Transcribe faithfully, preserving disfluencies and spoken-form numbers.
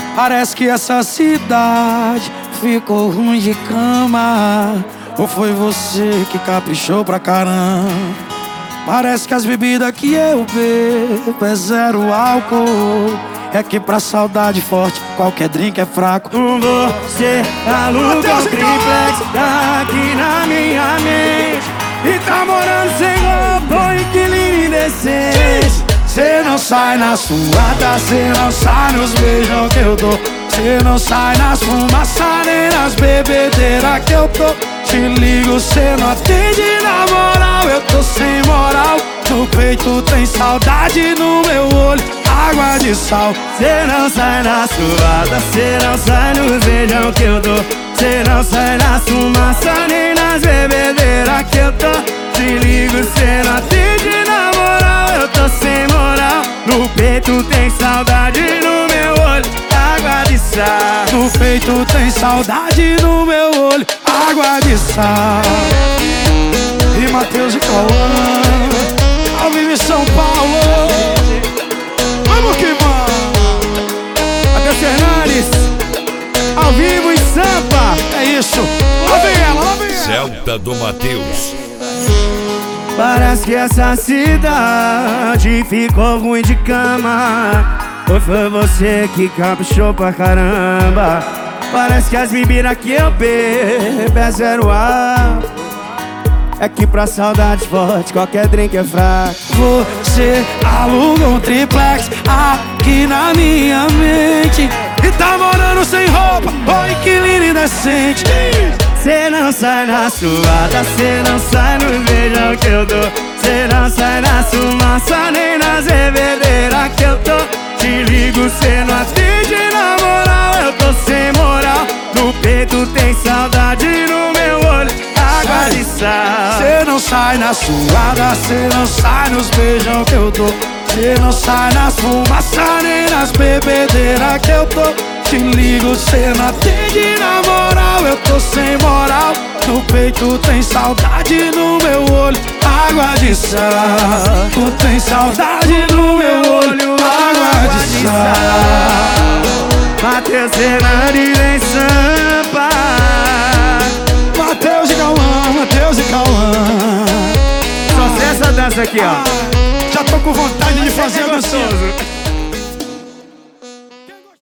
Parece que essa cidade ficou ruim de cama. Ou foi você que caprichou pra caramba? Parece que as bebidas que eu bebo é zero álcool. É que pra saudade forte qualquer drink é fraco. Você aluga um triplex aqui na minha mente e tá morando sem roupa, inquilino indecente. Cê não sai na suada, cê não sai nos beijão que eu dou. Cê não sai nas fumaças nem nas bebedeiras que eu tô. Te ligo, cê não atende na moral, eu tô sem moral. No peito tem saudade, no meu olho água de sal. Cê não sai na suada, cê não sai nos beijão que eu dou. Cê não sai na fumaça nem nas bebedeiras que eu tô. Te ligo, cê não atende na moral, eu tô sem moral. No peito tem saudade, no meu olho água de sal. No peito tem saudade, no meu olho água de sal. E Matheus e Cauã, ao vivo em São Paulo. Vamos que vamos. Matheus Fernandes, ao vivo em Sampa. É isso, lá vem ela, lá vem ela. Celta do Matheus. Parece que essa cidade ficou ruim de cama. Ou foi você que caprichou pra caramba? Parece que as bebidas que eu bebo é zero álcool. É que pra saudade forte qualquer drink é fraco. Você aluga um triplex aqui na minha mente e tá morando sem roupa, oi inquilino indecente. Cê não sai na suada, cê não sai nos beijão que eu dou. Cê não sai na fumaça nem nas bebedeiras que eu tô. Te ligo, cê não atende na moral, eu tô sem moral. No peito tem saudade, no meu olho água de sal. Cê não sai na suada, cê não sai nos beijão que eu dou. Cê não sai nas fumaças nem nas bebedeiras que eu tô. Te ligo, cê não atende na moral, eu tô sem moral. No peito tem saudade, no meu olho água de sal. Tu tem saudade, no meu olho água de sal. Matheus Fernandes em Sampa. Matheus e Cauã, Matheus e Cauã. Só sei essa dança aqui, ó. Já tô com vontade de fazer a dança.